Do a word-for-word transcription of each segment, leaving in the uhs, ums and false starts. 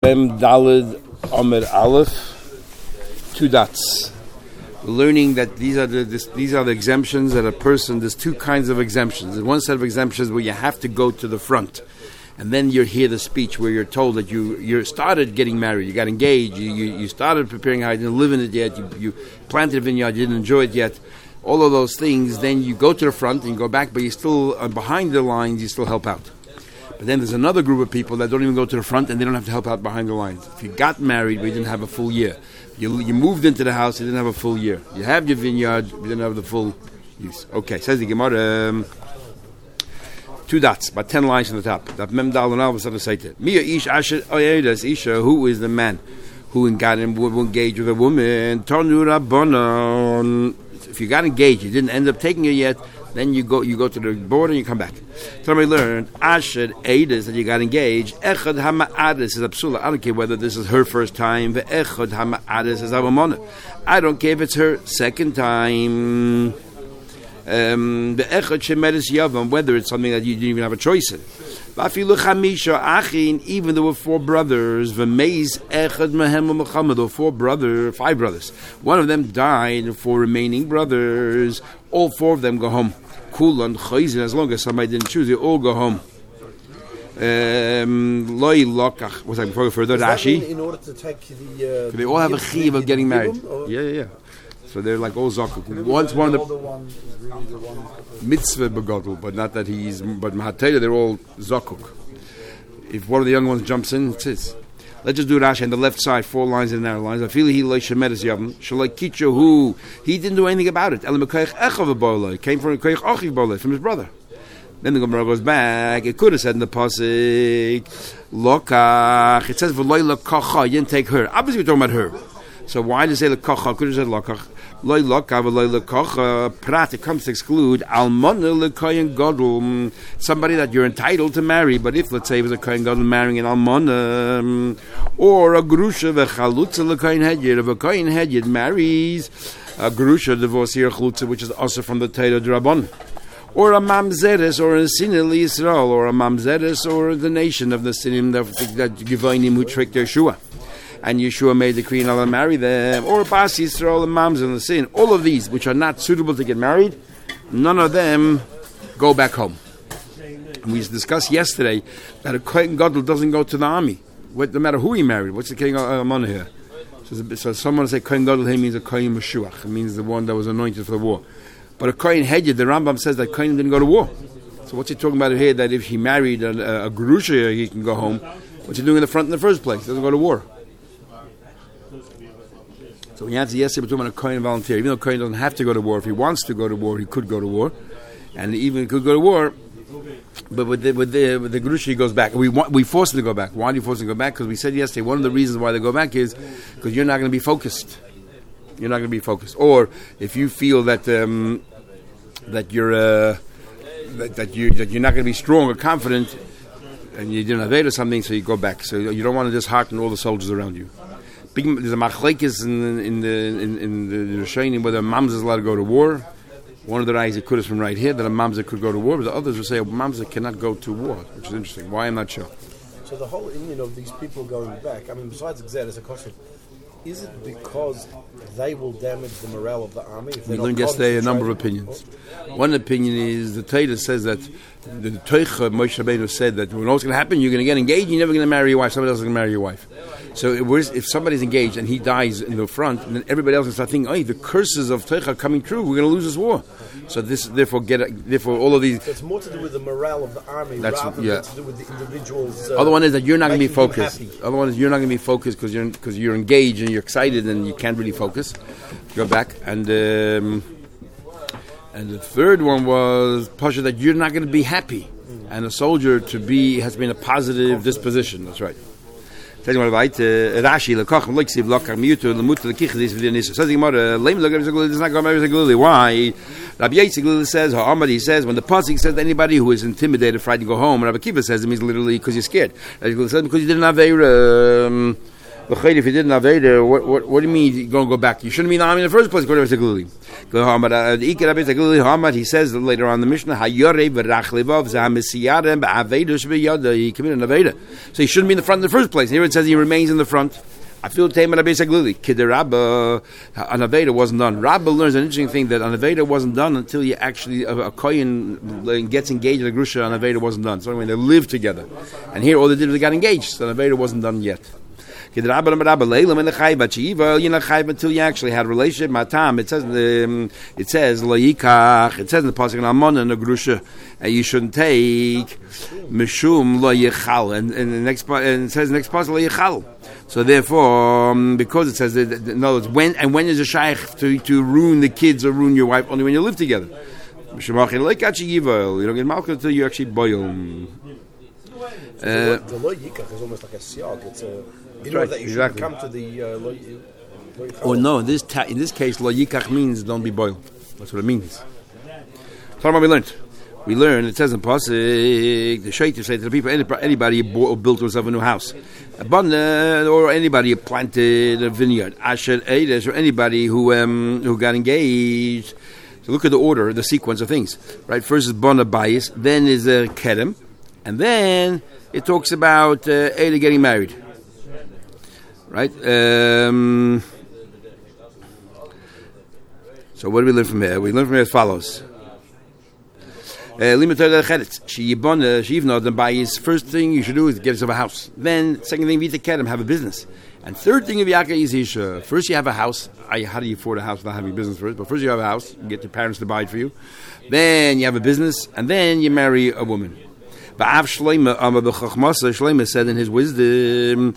Mem Daled Amr Aleph, two dots. We're learning that these are the this, these are the exemptions that a person. There's two kinds of exemptions. There's one set of exemptions where you have to go to the front, and then you hear the speech where you're told that you you started getting married, you got engaged, you you, you started preparing how you didn't live in it yet, you, you planted a vineyard, you didn't enjoy it yet. All of those things. Then you go to the front and you go back, but you still uh, behind the lines. You still help out. But then there's another group of people that don't even go to the front and they don't have to help out behind the lines. If you got married, but you didn't have a full year. You you moved into the house, you didn't have a full year. You have your vineyard, you didn't have the full use. Okay, says the Gemara, um, two dots, about ten lines on the top. That Mem Dal and Alvas on the site. Mia Ish Asher Oyedas Isha, who is the man who got him would engage with a woman? Tanu Rabbanon. If you got engaged, you didn't end up taking it yet. Then you go you go to the border and you come back. Somebody learned Asher Eidas that you got engaged. Echad Hama'adis is Absula. I don't care whether this is her first time. Echad Hama'adis is Avamona. I don't care if it's her second time. Um, the Echad Shemedis Yavam, whether it's something that you didn't even have a choice in. Vafilu Chamisha Achin, even there were four brothers. V'meiz Echad Mehem Muhammad, or four brothers, five brothers. One of them died. The four remaining brothers, all four of them go home. Kulan Chayzin, as long as somebody didn't choose, they all go home. Um, Loi Lokach. What's that? Before we go further, Rashi. In order to take the, uh, they all have a chiv of getting married. Yeah, yeah, yeah. So they're like all zakuk. Once one of the, one is really the one mitzvah begodel, but not that he's. But mahatayla, they're all zakuk. If one of the young ones jumps in, it's his. Let's just do Rashi on the left side, four lines and narrow lines. I feel he like shemedes yavim. Shalai kitcho who he didn't do anything about it. Elam kayich echav bolay came from kayich achiv bolay from his brother. Then the Gemara goes back. It could have said in the pasuk lokach. It says v'loy lakacha. You didn't take her. Obviously, we're talking about her. So why did it say lakacha? Could have said lakach. Loy lakav loy lakacha. Prat. It comes to exclude almana lekayin gadol. Somebody that you're entitled to marry. But if let's say it was a kayin gadol marrying an almana, or a grusha v'chalutza lekayin hedyed. If a kayin hedyed marries a grusha divorcee or chalutza, which is also from the Torah Drabon, or a mamzeres, or a sinil Yisrael, or a mamzeres, or the nation of the sinim that that Givonim who tricked Yeshua. And Yeshua made the decree not to marry them, or Bas Yisrael and Mams in the sin. All of these, which are not suitable to get married, none of them go back home. And we discussed yesterday that a Kohen Gadol doesn't go to the army, no matter who he married. What's the King Amon here? So, so someone say Kohen Gadol here means a Kohen Meshuach. It means the one that was anointed for the war. But a Kohen Hedyed, the Rambam says that Kohen didn't go to war. So what's he talking about here? That if he married a, a, a Gerusha, he can go home. What's he doing in the front in the first place? He doesn't go to war. So we answered yesterday, we're talking about a Kohen volunteer. Even though Kohen doesn't have to go to war, if he wants to go to war, he could go to war, and even could go to war. But with the with the, with the Gerusha, he goes back. We want, we force him to go back. Why do you force him to go back? Because we said yesterday one of the reasons why they go back is because you're not going to be focused. You're not going to be focused. Or if you feel that um, that you're uh, that, that you that you're not going to be strong or confident, and you didn't evade or something, so you go back. So you don't want to dishearten all the soldiers around you. Big, there's a machlekes in, in the in, in the Rishonim whether a mamzer is allowed to go to war. One of the rays it could is from right here that a mamzer could go to war, but the others will say a mamzer cannot go to war, which is interesting. Why I'm not sure. So the whole union of these people going back, I mean, besides Xer, as a question, is it because they will damage the morale of the army? If we learned yesterday a number of opinions. One opinion is the Torah says that the Teicha Moshe Rabbeinu said that when what's going to happen, you're going to get engaged, you're never going to marry your wife, somebody else is going to marry your wife. So it was, if somebody's engaged and he dies in the front, and then everybody else will start thinking, oh, the curses of Teicha are coming true, we're going to lose this war. So this, therefore, get therefore all of these. So it's more to do with the morale of the army that's, rather yeah. than to do with the individuals. Uh, Other one is that you're not going to be focused. Other one is you're not going to be focused because you're because you're engaged and you're excited and you can't really focus. Go back and um, and the third one was Pasha that you're not going to be happy, mm. and a soldier to be has been a positive disposition. That's right. Tell you what about Rashi lekach leksiv lakar miutu lemutu lekich this video nisa. Says the Gemara, lame look does not go marry Zaguli. Why? Rabbi Yitzchak says, Ha'amadi says, when the pasuk says anybody who is intimidated, frightened, go home. And Rabbi Kiva says it means literally because you're scared. Rabbi says because you didn't have a. Um, If you did an Aveda, what, what, what do you mean you're going to go back? You shouldn't be Nami in the first place. Go to Beis HaGlili. He says later on in the Mishnah, he committed an Aveda. So he shouldn't be in the front in the first place. Here it says he remains in the front. I feel Taim at Beis HaGlili. Kidder Rabba, an Aveda wasn't done. Rabba learns an interesting thing that an Aveda wasn't done until you actually, a, a Kohen gets engaged with a Grusha, an Aveda wasn't done. So when they lived together. And here all they did was they got engaged. So an Aveda wasn't done yet. Kidder Rabba, Rabba, Leilam, and the Chayva, Chiva, you're not Chayva until you actually had a relationship. Matam, it says, um, it says, Loyikach, it says in the Pasuk, an Amon and a Grusha, and you shouldn't take Mishum Lo Yichal. And, and the next, and it says the next Pasuk, Lo Yichal. So therefore, um, because it says that, that no, it's when and when is a shaykh to to ruin the kids or ruin your wife? Only when you live together. You don't get malchus until you actually boil. Uh, the lo yikach is almost like a siag. It's a you know right, that you exactly. should come to the. Uh, lo, lo oh no, in this ta- in this case, lo yikach means don't be boiled. That's what it means. Tell me what we learned. We learn, it says in Pasuk, the Shaitim say to the people, anybody who built himself a new house, or anybody who planted a vineyard, Asher Eides, or anybody who um, who got engaged. So look at the order, the sequence of things. Right, first is Bona Bayis, then is uh, Kedem, and then it talks about uh, Eide getting married. Right? Um, so what do we learn from here? We learn from here as follows. Then by his first thing you should do is get yourself a house. Then second thing, Vita Kedem, have a business. And third thing, if Yaka is Isha, first you have a house. How do you afford a house without having a business first? But first you have a house, you get your parents to buy it for you. Then you have a business, and then you marry a woman. Shlomo said in his wisdom,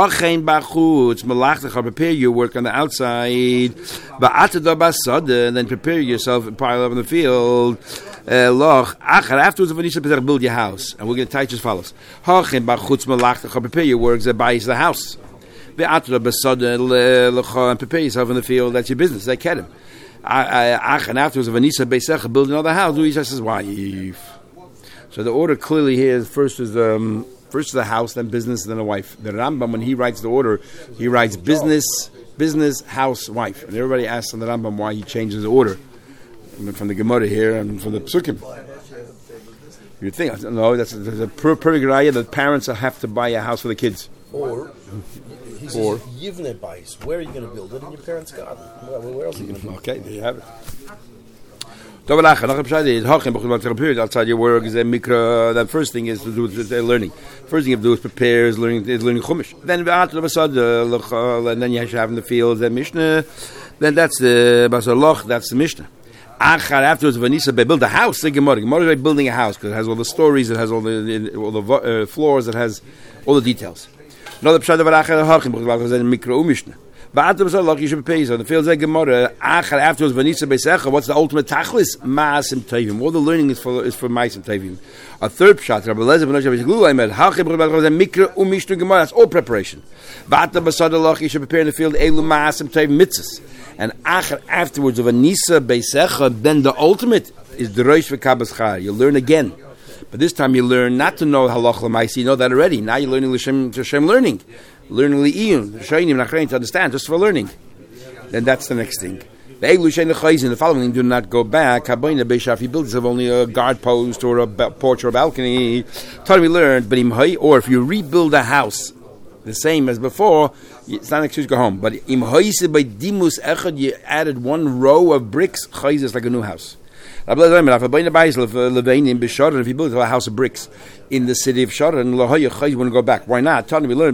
prepare your work on the outside, then prepare yourself and pile up in the field. Uh, afterwards, build your house. And we're going to teach as follows. Prepare your works that buys the house. And prepare yourself in the field, that's your business. They get him. And afterwards, build another house. Who says wife. So the order clearly here is first is um, first is the house, then business, then a wife. The Rambam, when he writes the order, he writes business, business, house, wife. And everybody asks on the Rambam why he changes the order. From the Gemara here and from the Psukim. You'd think, no, that's a, that's a perfect raya that parents have to buy a house for the kids. Or, he says, or Yivne Bais. Where are you going to build it? In your parents' garden. Where, where else are you going to build it? Okay, there you have it. Outside your work is a mikra. The first thing is to do with learning. First thing you have to do is prepare, is learning, is learning chumash. Then and then you have to have in the fields the mishnah. Then that's the basar loch. That's the mishnah. Afterwards, Vanisa build a house. The Gemara, Gemara is like building a house because it has all the stories, it has all the all the uh, floors, it has all the details. Another pshat of Achar Hachim because in Mikra Mishnah. But after the you should pay. So the fields like Gemara. Afterwards, Vanisa Beisecha. What's the ultimate tachlis? Maasim Tevim. All the learning is for is for Maasim Tevim. A third pshat, Rabbi Lezer ben Oshav Glul. I made Hachim Mikra Umishnah Gemara. That's all preparation. But after the you should prepare in the field Elu Maasim Tevim mitzvahs. And afterwards of a Nisa Beisecha, then the ultimate is the Rosh V'Kabas Char. You learn again. But this time you learn not to know Halach L'Maisi, you know that already. Now you're learning L'Shem, L'Shem learning. Learning L'Iyun, L'Shainim, L'Achrein, to understand, just for learning. Then that's the next thing. The following thing, do not go back. If he builds only a guard post or a porch or a balcony, tell we learned, but or if you rebuild a house, the same as before, it's not an excuse to go home. But im hoise by dimus echad, you added one row of bricks, chayz is like a new house. If you build a house of bricks in the city of Sharon, you want to go back. Why not?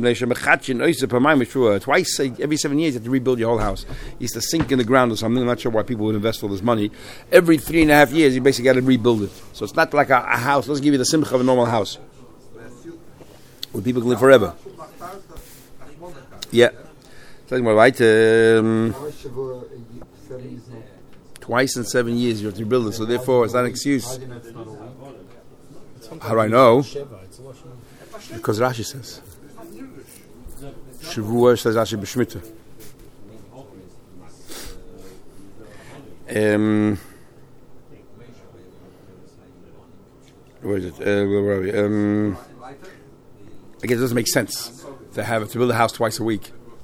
Twice every seven years you have to rebuild your whole house. You used to sink in the ground or something. I'm not sure why people would invest all this money. Every three and a half years you basically got to rebuild it. So it's not like a, a house. It doesn't give you the simcha of a normal house where people can live forever. Yeah. Right. Um, twice in seven years you have to rebuild it, so therefore it's not an excuse. How do I know? Because Rashi says. Shavua says Rashi b'shmita. Um, where is it? Uh, where are we? Um, I guess it doesn't make sense to have to build a house twice a week.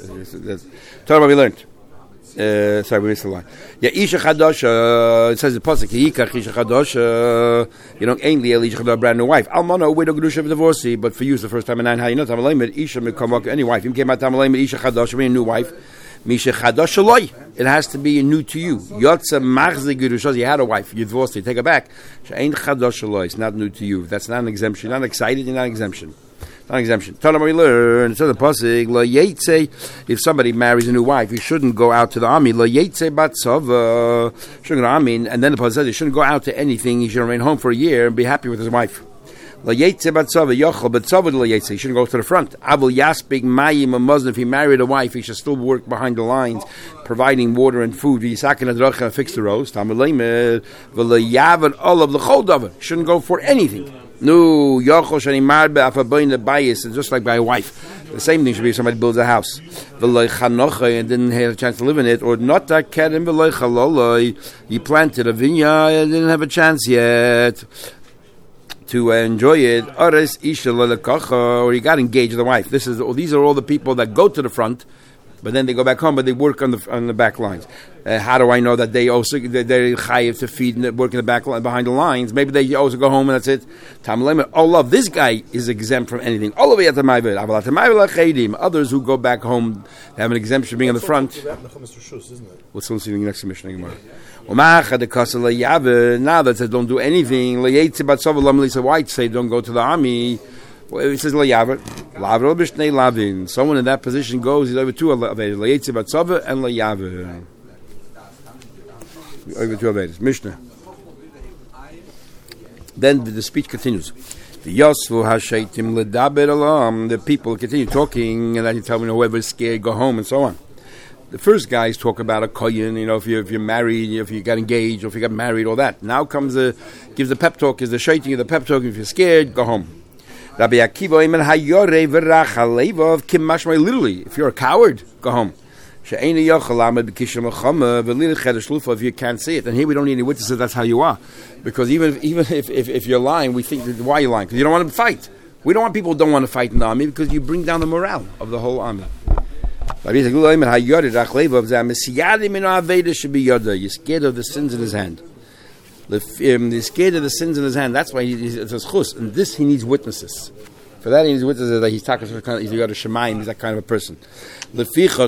Tell them what we learned. Uh, sorry, we missed the line. Yeah, Isha Chadosha, it says the Pasuk, Yikach Isha Chadosha, you know, ain't Li Isha Chadosha, brand new wife. Almana, widow, Gedusha, divorcee, but for you, it's the first time in nine, how you know, Tamalayim, Isha, Mekamok, any wife. If you came out Tamalayim, Isha Chadosha, mean a new wife. Misha Chadosha Loi, it has to be new to you. Yotza Machze Gedusha, you had a wife, you divorced her, take her back. Ain't Chadosha Loi, it's not new to you. That's not an exemption. You're not excited, you're not an exemption. Not an exemption. Tell them we learn. It says the pasuk, Lo Yetze, if somebody marries a new wife, he shouldn't go out to the army. Lo Yetze Batzava, shouldn't go to the army. And then the pasuk says he shouldn't go out to anything. He should remain home for a year and be happy with his wife. Lo Yetze Batzava, Yochel Batzava Lo Yetze, he shouldn't go to the front. Abul Yaspik Mayim, a Muslim, if he married a wife, he should still work behind the lines, providing water and food. Yisakin Adracha, fix the roast. Tamalayim, V'lo Yavan Olav L'chol Davar, shouldn't go for anything. No, Yochel Shani Marbe Afaboin the bias, it's just like by a wife. The same thing should be if somebody builds a house. V'lo Chanocha and didn't have a chance to live in it, or not that Kedem V'lo Chaloloi, he planted a vineyard and didn't have a chance yet to uh, enjoy it. Oris Isha Lelekacha, or he got engaged with a wife. This is these are all the people that go to the front, but then they go back home, but they work on the on the back lines. Uh, how do I know that they also they're chayiv to feed and work in the back line behind the lines? Maybe they also go home and that's it. Oh, love, this guy is exempt from anything. All the way at the Ma'avir. Others who go back home have an exemption being in the front. We'll still see the next mission anymore. Now that says don't do anything, why say don't go to the army? It says someone in that position goes, he's over two Avedas, and Layav. Over two Avedas. Mishnah. Then the, the speech continues. The Yosfu Hashaitim Ledaber Alam, the people continue talking, and then you tell me whoever's scared, go home, and so on. The first guys talk about a koyin, you know, if you're, if you're married, if you got engaged, or if you got married, all that. Now comes the, gives the pep talk, is the shaiting of the pep talk, if you're scared, go home. Rabbi Akiva, literally, if you're a coward, go home. If you can't say it, and here we don't need any witnesses, that's how you are. Because even if, even if, if, if you're lying, we think, why are you lying? Because you don't want to fight. We don't want people who don't want to fight in the army, because you bring down the morale of the whole army. You're scared of the sins in his hand. He's scared of the sins in his hand. That's why he, he's a chus. And this he needs witnesses. For that he needs witnesses that he's talking to kind of, he's got a shemayim. He's that kind of a person. This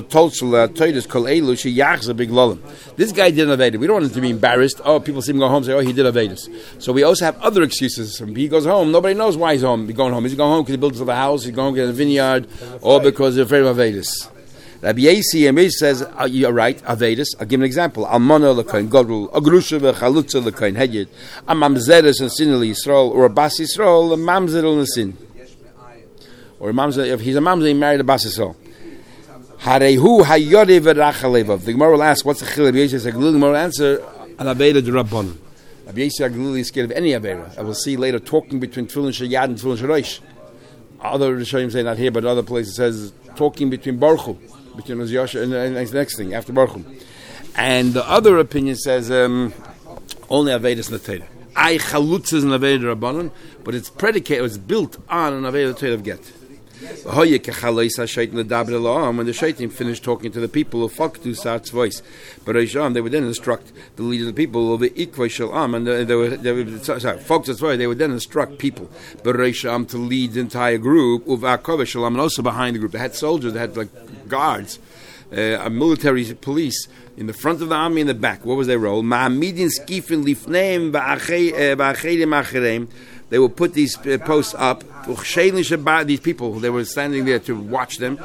guy did an avedus. We don't want him to be embarrassed. Oh, people see him go home and say, oh, he did avedus. So we also have other excuses. When he goes home, nobody knows why he's home. He's going home. He's going home because he builds a house. He's going to get a vineyard, or because he's afraid of avedus. Rabbi Yasi Amish says, uh, you're right, Avedis. I'll give an example. Almana l'kain Godrul, Agrusha v'chalutza l'kain Hedyet, a mamzeres and sin Yisrael, or a bas Yisrael, a mamzer l'sin. Or a mamzer, if he's a mamzer, he married a bas Yisrael. Harehu hayode v'rachalevav. The Gemara will ask, what's the chil? Rabbi Yasi says, the Gemara will answer, an Aveda d'Rabban. Rabbi Yasi is scared of any Aveda. I will see later talking between Tefillin Shayad and Tefillin Sharosh. Other Rishonim say not here, but other places says talking between Baruch Hu. Between Yosha and, and, and the next thing after Baruch Hu. And the other opinion says um, only Avedis in the Torah. I chalutz is an Aveda Rabbanon, but it's predicated, it's built on an Aveda Torah of Get. When the Shaitim finished talking to the people of Faktu Sat's voice, but they would then instruct the leader of the people of the Ikvay Shalam, and they would, they would sorry, Faktu's voice, they would then instruct people, but to lead the entire group, of Akavay Shalam, and also behind the group. They had soldiers, they had like guards, uh, a military police in the front of the army, in the back. What was their role? Ma'amidin skifin lifneim ba'achedim achereim. They will put these uh, posts up. These people, they were standing there to watch them.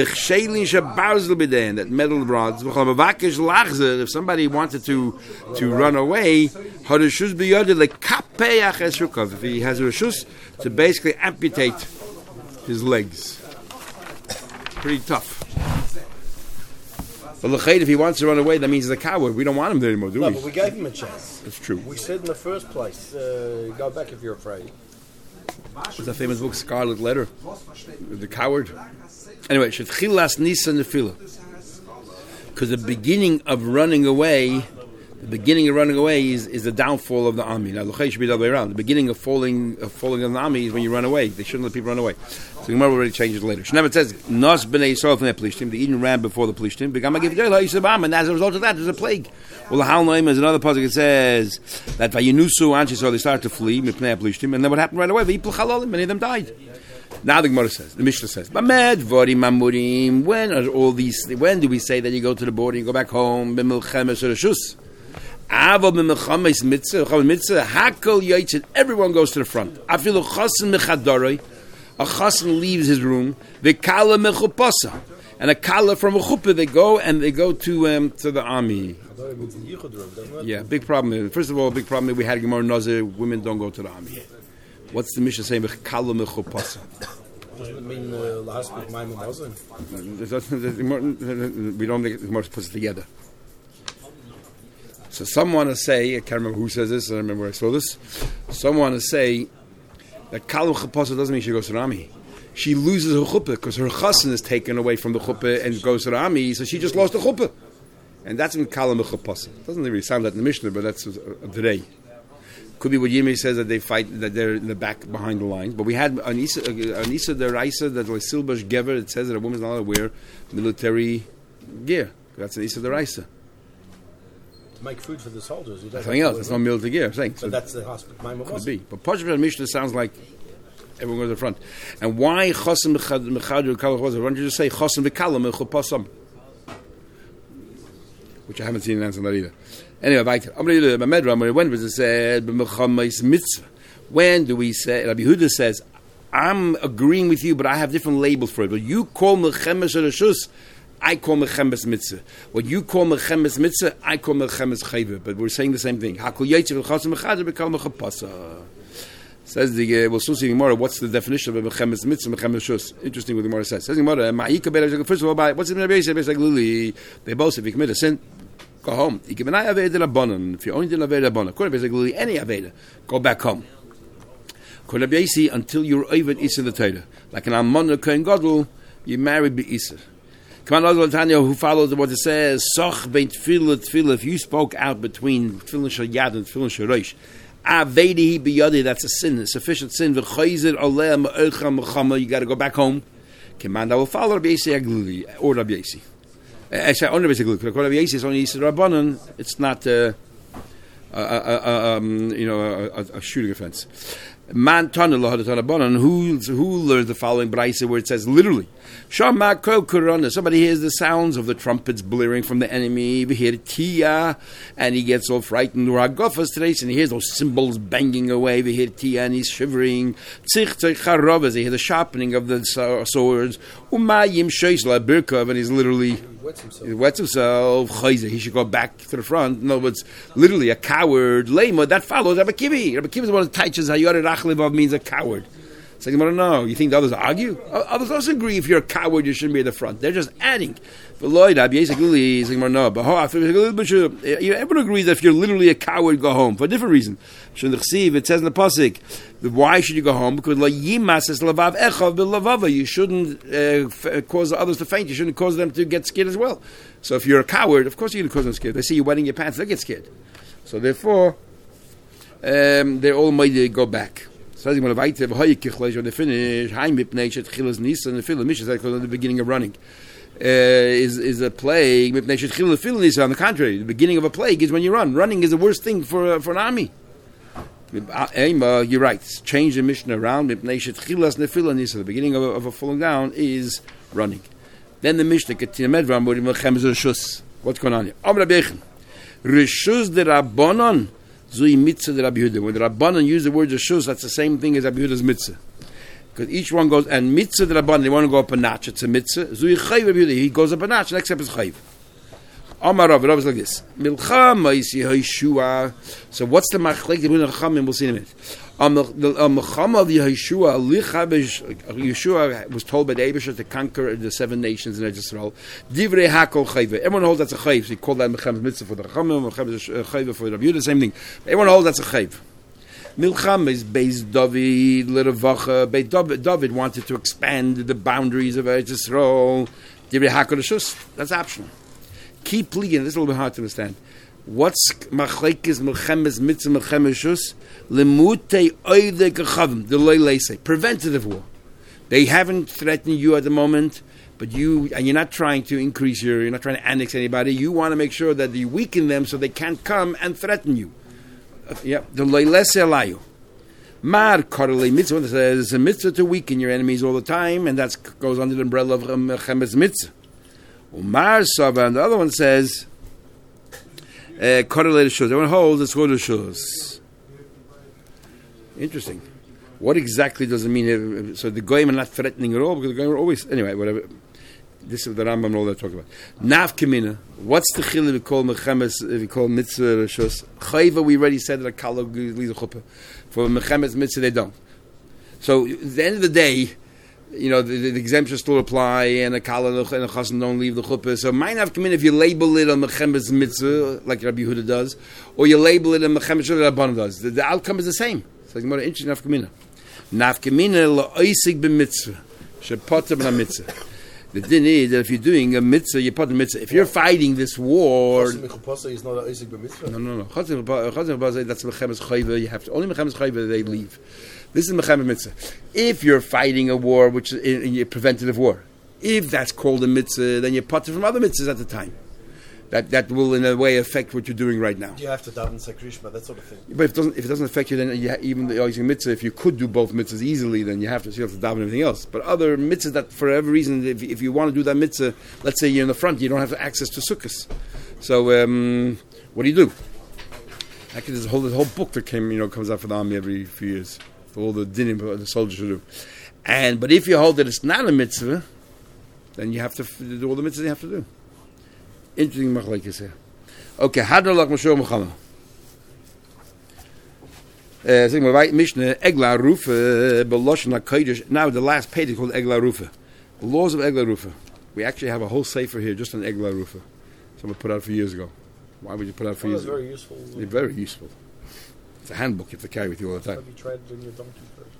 That metal rods. If somebody wanted to to run away, if he has a reshus, to basically amputate his legs. Pretty tough. But if he wants to run away, that means he's a coward. We don't want him there anymore, do no, we? No, but we gave him a chance. That's true. We said in the first place, uh, go back if you're afraid. What's that famous book, Scarlet Letter? The coward. Anyway, Shetchilas Nisa Nefila. Because the beginning of running away, The beginning of running away is, is the downfall of the army. Now, Luchei should be the other way around. The beginning of falling of falling of the army is when you run away. They shouldn't let people run away. So the Gemara already changed it later. Shnevet says, Nos b'nei Yisrael from Plishtim. The Eden ran before the Plishtim. And as a result of that, there's a plague. Well, the Halnoim is another pasuk. It says that Vayinusu Anshi, so they started to flee, Mipnei Plishtim. And then what happened right away? V'yiplu chalalim. Many of them died. Now the Gemara says, the Mishnah says, Bamed Vorim Amurim. When are all these? When do we say that you go to the border, you go back home? B'milchemes Reshus. Avo b'milchemes mitzvah, mitzvah. Hakol yotzid. Everyone goes to the front. Afilu chasen mechadoroi. A chasen leaves his room. V'kala mechupasa. And a kala from a chuppah, they go and they go to um, to the army. Yeah, big problem. First of all, big problem. We had Gemara Nazir. Women don't go to the army. What's the Mishnah saying? Kala mechupasa. Doesn't it mean uh, last week my Muslim? We don't make Gemara puts it together. So some want to say, I can't remember who says this, I don't remember where I saw this. Some want to say that Kalam Chapasa doesn't mean she goes to the army. She loses her chuppah because her chassan is taken away from the chuppah and goes to the army, so she just lost the chuppah. And that's in Kalam Chapasa. Doesn't really sound like in the Mishnah, but that's today. Could be what Yimi says that they fight, that they're in the back behind the lines. But we had an Isa Deraisa, that like Silbash Gever, it says that a woman's not allowed to wear military gear. That's an Isa Deraisa. To make food for the soldiers. You don't Something else. It's not military gear, I'm saying. But so that's the hospital. Could be. But Pashas Mishnah sounds like everyone goes to the front. And why Chosim Mechadu Kalach? Why don't you just say Chosim V'Kalam Mechupasam? Which I haven't seen an answer on that either. Anyway, back to Amrei when was it said b'mechamais mitzvah? When do we say? Rabbi Yehuda says, "I'm agreeing with you, but I have different labels for it. But you call mechemes reshus, I call mechemes mitzvah. What you call mechemes mitzvah, I call mechemes chayva. But we're saying the same thing. Hakol yetziv v'chasim mechader b'kal mechapasa." Says the uh, we'll soon see Gemara. What's the definition of a mechemes mitzvah, mechemes reshus? Interesting what the Gemara says. Says the Gemara, ma'ika be'er. First of all, what's the Rebbe say? Like Lili, they both say if you commit a sin, go home. If you only did Aveda Rabbanan, any Aveda, go back home. Until you're over Isser the Torah. Like an Almana Kohen Gadol, you married be Isser. Come on, Tanya, who follows what it says, Soch bein tefillah tefillah, if you spoke out between tefillah shel yad and tefillah shel rosh, Avedi biyadi, that's a sin, a sufficient sin. V'chayzer oleh ma'ocha mechama, you got to go back home. Command, I will follow Rabbi Yossi Aglili, or Rabbi Yossi. Actually, only basically, because Rabbi Yossi is only Yisrael Rabbanan. It's not, uh, uh, uh, um, you know, a, a, a shooting offense. Man Tanah Rabbanan. Who who learns the following brayse where it says literally, Shama Kol Korana. Somebody hears the sounds of the trumpets blaring from the enemy. We hear Tia, and he gets all frightened. Or Hagofas today, and he hears those cymbals banging away. We hear Tia, and he's shivering. Tzich Tzich Charovas. He hears the sharpening of the swords. Umayim Sheisla Birkov, and he's literally. Wets himself. He wets himself. He should go back to the front. No, but it's literally a coward. Lema, that follows Rabbi Kivi. Rabbi Kivi is the one that teaches how you are Rachlivov means a coward. It's like, I don't know. You think the others argue? Others also agree if you're a coward, you shouldn't be at the front. They're just adding. But Lloyd, basically, no. But everyone agrees that if you're literally a coward, go home for a different reason. It says in the pasuk, why should you go home? Because you shouldn't uh, cause others to faint. You shouldn't cause them to get scared as well. So if you're a coward, of course you're going to cause them scared. They see you wetting your pants, they get scared. So therefore, um, they're all made to go back. So when they finish, at the beginning of running. Uh, is is a plague. On the contrary, the beginning of a plague is when you run. Running is the worst thing for uh, for an army. You're right. Change the mission around. The beginning of a, of a falling down is running. Then the Mishnah continues. What's going on here? Rishus de Rabbanon. Zui mitzvah de Rabbi Yehuda. When the Rabbanan use the word Rishus, that's the same thing as Rabbi Yehuda's mitzvah. Because each one goes, and mitzvah de Rabbanan, they want to go up a notch. It's a mitzvah. Zui chayv Rabbi Yehuda. He goes up a notch. Next step is chayv. Amar Rav. Rav is like this. Milchama isi Yeshua. So what's the machlek? We'll see in a minute. Um, the Milchama of Yeshua, Yeshua was told by the Eibusha to conquer the seven nations in Israel. Divrei hakol chayv. Everyone holds that's a chayv. So he called that Milchama mitzvah for the Chachamim, Milchama chayv for Rabbi Yehuda, same thing. Everyone holds that's a chayv. Milchama is Beis David, L'Ravacha. Beis David wanted to expand the boundaries of Israel. Divrei hakol reshus. That's optional. Keep pleading. This is a little bit hard to understand. What's machlekes melchemes mitzvah melchemes shus? Lemutei oide gechavim, the loy say preventative war. They haven't threatened you at the moment, but you and you're not trying to increase your, you're not trying to annex anybody. You want to make sure that you weaken them so they can't come and threaten you. Uh, yeah, the loy alayu. Mar korele mitzvah says it's a mitzvah to weaken your enemies all the time, and that goes under the umbrella of melchemes mitzvah. Umar Saba, and the other one says, correlated shoes. Everyone holds it's good shoes. Interesting. What exactly does it mean? So the goyim are not threatening at all, because the goyim are always, anyway, whatever. This is the Rambam and all that talk about. Nav Kamina. What's the chilul we call mechemes, we call mitzvah shus? Chayva, we already said that a kala leads a chuppah. For mechemes mitzvah, they don't. So at the end of the day, you know, the, the, the exemptions still apply, and a kala and a chassan don't leave the chuppah. So might have come in if you label it on mechemes mitzvah, like Rabbi Yehuda does, or you label it on mechemes shus, like Rabbanan does. The, the outcome is the same. So it's more interesting. Nafkamina, nafkamina lo oisig b'mitzvah, shepotem na mitzvah. The din is that if you're doing a mitzvah, you put a mitzvah. If you're fighting this war, is not a oisig b'mitzvah. No, no, no. Chassan b'mitzvah, that's mechemes chayva. You have to only mechemes chayva. They leave. This is mechemes mitzvah. If you're fighting a war, which is in, in a preventative war, if that's called a mitzvah, then you put it from other mitzvahs at the time. That that will in a way affect what you're doing right now. You have to daven sakrishma, that sort of thing. But if it doesn't, if it doesn't affect you, then you ha- even the Oisig mitzvah, if you could do both mitzvahs easily, then you have to, so you have to daven everything else. But other mitzvahs that, for every reason, if, if you want to do that mitzvah, let's say you're in the front, you don't have access to sukkahs. So um, what do you do? Actually, there's a whole, there's a whole book that came, you know, comes out for the army every few years for all the dinim the soldiers should do. And but if you hold that it's not a mitzvah, then you have to f- do all the mitzvahs you have to do. Interesting machlekes here. Okay, hadrolach mashor mechama. Saying my right Mishnah Egla Rufa Beloshna Kodesh. Now the last page is called Egla Rufa. The laws of Egla Rufa. We actually have a whole sefer here just on Egla Rufa. Someone put out for years ago. Why would you put out for Well, years it's ago? very useful. It's very useful. It's a handbook you have to carry with you all the time. Have you tried doing your donkey first?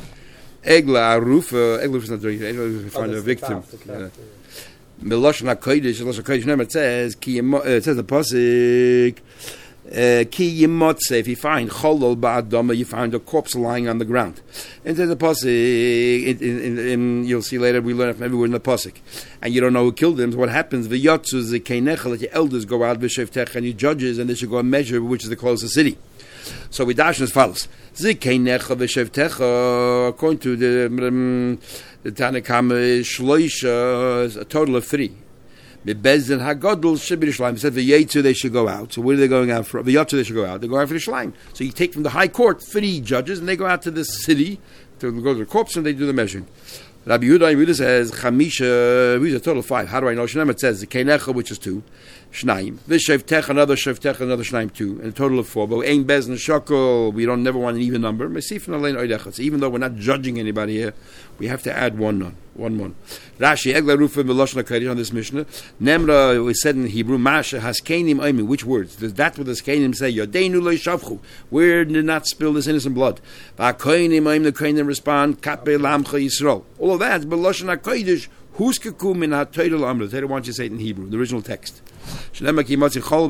Egla Rufa. Egla Rufa is not doing it. Egla Rufa is find Oh, a that's the victim. calf, the calf, Yeah. yeah. Meloshna Kodesh, Meloshna Kodesh. Remember, it says ki yemo- uh, it says the pasuk uh, ki yimotze. If you find cholol ba'adama, you find a corpse lying on the ground. And there's a pasuk. In, in, in, you'll see later. We learn it from everywhere in the pasuk, and you don't know who killed him. So what happens? V'yotzu zekeinecha. Let your elders go out v'shevtecha and your judges, and they should go and measure which is the closest city. So we dash as follows: zekeinecha v'shevtecha. According to the um, the Tanakama Shloisha is a total of three. The Bezdin Hagadol should be the Shleim. It said the Yetzu they should go out. So where are they going out for? The Yotzu they should go out. They go out for the Shleim. So you take from the high court three judges and they go out to the city to go to the corpse and they do the measuring. Rabbi Yehuda, Yehuda says Chamisha. Who's a total of five? How do I know? Shneim it says the Keinecha, which is two. Shnaim. This Shevtech, another Shevtech, another Shnaim, two. And a total of four. But Ein Bezdin Shakel, we don't never want an even number. So even though we're not judging anybody here, we have to add one non, one one. Rashi Egla Rufa Meloshna Kodesh on this Mishnah. Nemra we said in Hebrew Masha Haskenim Oimi. Which words? Does that what the Haskenim say? Yodeinu lo Shavchu. Where did not spill this innocent blood? Va'Koinim Oim. The Koinim respond Kape Lamcha Yisrael. All of that Meloshna Kodesh. Who's kakum in HaTorah Amr? The Torah wants you to say it in Hebrew, the original text. Shnema Kimotzi Chol.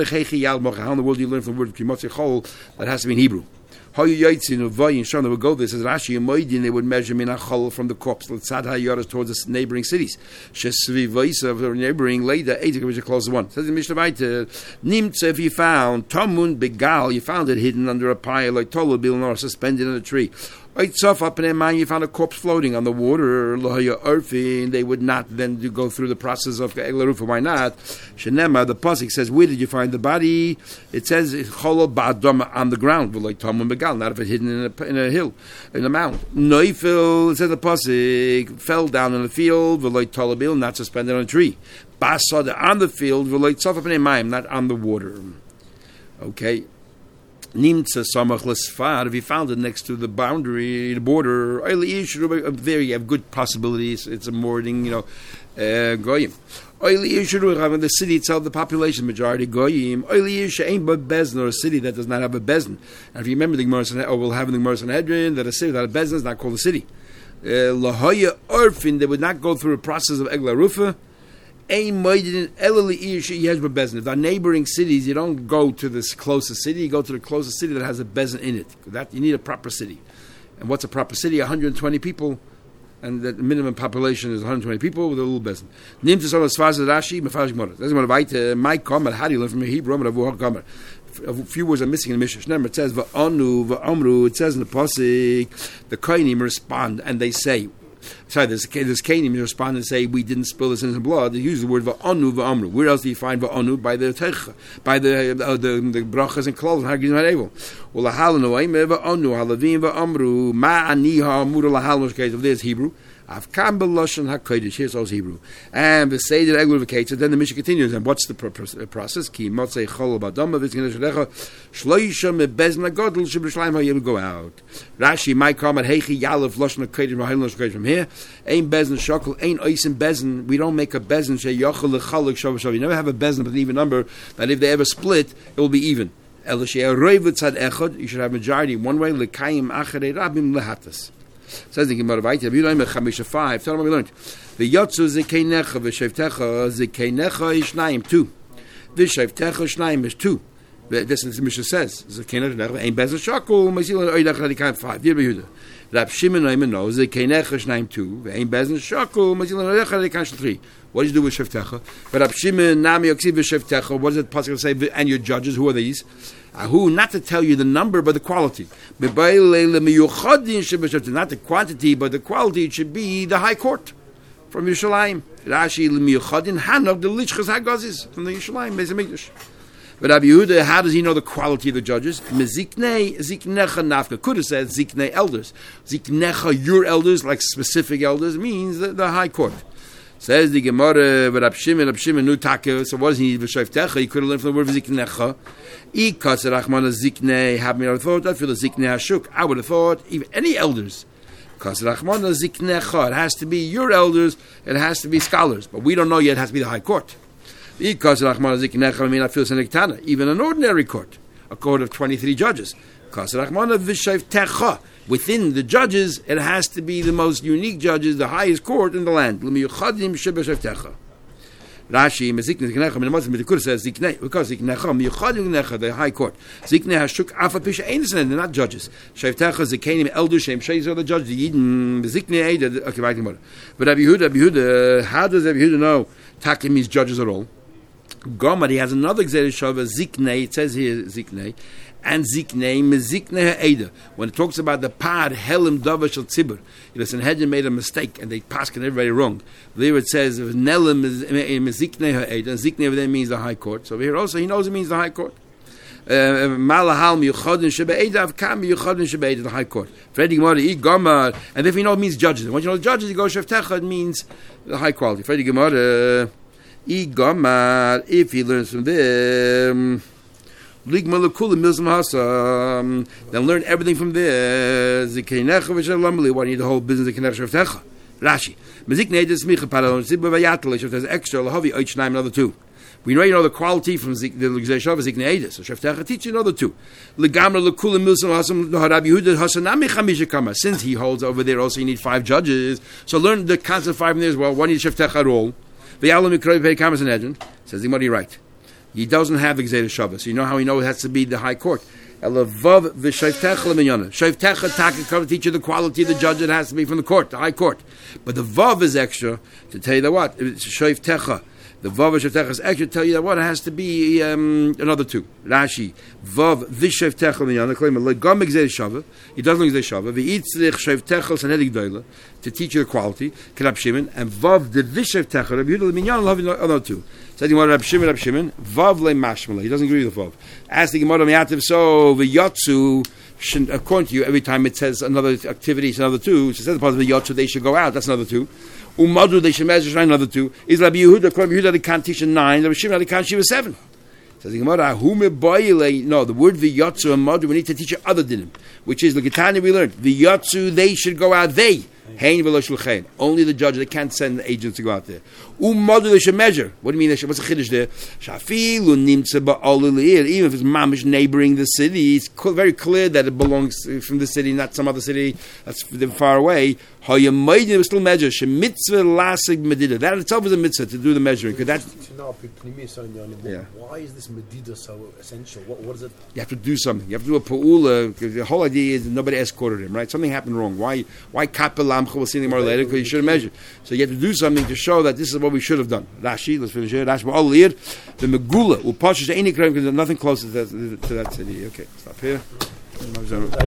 How in the world do you learn from the word Kimotzi Chol that has to be in Hebrew? How you yaitsin of vayin shana would go. This is Rashi and Moedin. They would measure min achol from the corpse. Let's sad hayoras towards the neighboring cities. Shesvi vaisa of the neighboring leda eight which is close to one. Says the Mishnah Vayter. Nimtze if you found Tomun begal, you found it hidden under a pile like tolabil nor suspended in a tree. You found a corpse floating on the water. They would not then go through the process of Egla Rufa. Why not? Shenema, the pasuk says, where did you find the body? It says cholo ba'adama on the ground. Not if it's hidden in a, in a hill, in a mound. Noifil, it says the pasuk fell down in the field. Not suspended on a tree. Basada on the field. Not on the water. Okay. Nimtza samach lesfar. If you found it next to the boundary, the border, there you have good possibilities. It's a morning, you know, uh, goyim. The city itself, the population majority goyim. Ain't but bezin, or a city that does not have a bezin. And if you remember the Gemara, or we'll have in the Gemara Sanhedrin that a city without a bezin is not called a city. Lahoya orfin, they would not go through a process of Egla Rufa. Ein moidin elali ishi yeshba bezin. If they're neighboring cities, you don't go to this closest city. You go to the closest city that has a bezin in it. That you need a proper city. And what's a proper city? one hundred twenty people, and the minimum population is one hundred twenty people with a little bezin. Nimt es all as far as Rashi, mefash gemara. That's what I my comment. How do you learn from the Hebrew? A few words are missing in the Mishnah. It says va'anu va'amru. It says in the pasuk, the kohanim respond and they say. Sorry, there's there's Canim respond and say we didn't spill this innocent blood. They use the word va'anu va'amru. Where else do you find va'anu? By the teicha, by the uh, the the brachas and klolos and hagis and harevel. Well, lahalanu aime va'anu halavim va'amru ma'aniha amur lahalanu. If there's Hebrew, Avkam b'lashon hakodesh. Here's also Hebrew. And the say that eglu v'keitz. Then the Mishnah continues. And what's the pro- pro- process? Ki motzei chol b'adama v'tzkin shlecha shloisha mebezna godel sheb'shleim ha'yim go out. Rashi might come at heichi yalef lashon hakodesh v'hayin lashon hakodesh from here. Ein bezin shokol, ein oisim bezin. We don't make a bezin she yochel lechaluk shav shav. You never have a bezin with an even number that if they ever split, it will be even. El she'er roiv tzad echad. You should have majority one way. Lekayim acharei rabim lehatas. Says the Gemara Vayit. Have you learned Chamisha five? Tell them what we learned. The Yotzu Zekeinecha v'Shevtecha Zekeinecha Ishnaim two. V'Shevtecha Ishnaim is two. This is the Mishnah says. Zekeinecha Ein Bezer Shakul Masilan Oidach Radikam five. Dear Behuda. Rab Shimon Oimen knows Zekeinecha Ishnaim two. Ein Bezer Shakul Masilan Oidach Radikam three. What do you do with Shevtecha? But Rab Shimon Nami Yoksiv v'Shevtecha. What does it possibly say? And your judges, who are these? Who, not to tell you the number, but the quality. Not the quantity, but the quality. It should be the high court from Yerushalayim. Rashi l'miyuchadin hanok the lichchas hagazis from the Yerushalayim Beis Hamikdash. But Rabbi Yehuda, how does he know the quality of the judges? Meziknei ziknecha nafka. Could have said ziknei elders. Ziknecha your elders, like specific elders, means the, the high court. Says the Gemara, but Rab Shimon, Rab Shimon knew taka. So what does he need? V'shayvtecha. He could have learned from the word ziknecha. I katzer achmana ziknei. Have me thought. I feel the ziknei hashuk. I would have thought even any elders. Katzer achmana ziknecha. It has to be your elders. It has to be scholars. But we don't know yet. It has to be the high court. I katzer achmana ziknecha. I mean, I feel senektana. Even an ordinary court, a court of twenty-three judges. Katzer achmana v'shayvtecha. Within the judges, it has to be the most unique judges, the highest court in the land. Rashi, Mezikne says Zikne, because Ziknecha, Miyuchadim the high court. Zikne Hashuk Afapish Einstein, they're not judges. Shevtecha, Zikanim, Elder Shem, Shays are the judges, the Yidin, Zikne Eid, okay, right about it. But Rabbi Yehuda, Rabbi Yehuda, how does Rabbi Yehuda know Taki means judges at all? Gomer, he has another Gzeidah Shava, Zikne, it says here Zikne. And ziknei meziknei ha'eda. When it talks about the pad helim dava shel tzibur, if the Sanhedrin made a mistake and they paskin everybody wrong, there it says nelim meziknei ha'eda. And ziknei over there means the high court. So over here also he knows it means the high court. Malahal miyuchadin shebe'eda avkam miyuchadin shebe'eda the high court. Fredi Gemara i Gomer, and if you know it means judges. Once you know the judges, you go shevtecha. It means the high quality. Fredi Gemara i Gomer. If he learns from them. Then learn everything from there. Why do you need the whole business of Kinech Rashi. There's extra another two. We know you know the quality from the Gzeishav Zikneida. So Sheftecha teach you another two. Since he holds over there also you need five judges. So learn the concept of five from there as well. One needs Sheftecha at all. Says the Gemara, right. He doesn't have the Gzeira Shabbos. So you know how he knows it has to be the high court. Elavav v'shayvtecha l'minyana. Shayvtecha taka cover teach you the quality of the judge. It has to be from the court, the high court. But the vav is extra to tell you that what shayvtecha. The vav v'shayvtecha is extra to tell you that what it has to be um, another two. Rashi vav v'shayvtecha l'minyana. Claim a gam Gzeira Shabbos. He doesn't know Gzeira Shabbos. V'itzlich shayvtecha sanedig doila to teach you the quality. Kerab Shimon and vav the v'shayvtecha. Rabbi Yehuda l'minyana will have another two. Said the Gemara, Rab Shimon, Rab Shimon, Vav le mashmala. He doesn't agree with the Vav. Ask the Gemara, Miyativ, so the Yotzu, according to you, every time it says another activity, it's another two. It says the part of the Yotzu, they should go out. That's another two. Umadu, they should measure another two. Is Rabbi Yehuda, according to Yehuda, they can't teach a nine. Rabbi Shimon, they can't teach a seven. Says the Gemara, Hume boile. No, the word V'yotzu and Madu, we need to teach other dinim, which is the Gitania we learned. V'yotzu, they should go out. They. Hein v'lo shulchein. Only the judge, they can't send the agents to go out there. U'madu they should measure. What do you mean? They should, what's the chiddush there? Shafilu nimtze ba'olil ir. Even if it's mamish neighboring the city, it's co- very clear that it belongs from the city, not some other city that's far away. Hayamaydim still measure. Shemitzvah lasig medida. That itself is a mitzvah to do the measuring. Because that. Yeah. Why is this medida so essential? What, what is it? You have to do something. You have to do a pa'ula. Because the whole idea is nobody escorted him, right? Something happened wrong. Why? Why kapelamcha? We'll see more later because you should have measured. So you have to do something to show that this is what we should have done. Rashi, let's finish here. Rashi ba'ol lir the megula upashish any crime because there's nothing closer to that, to that city. Okay, stop here.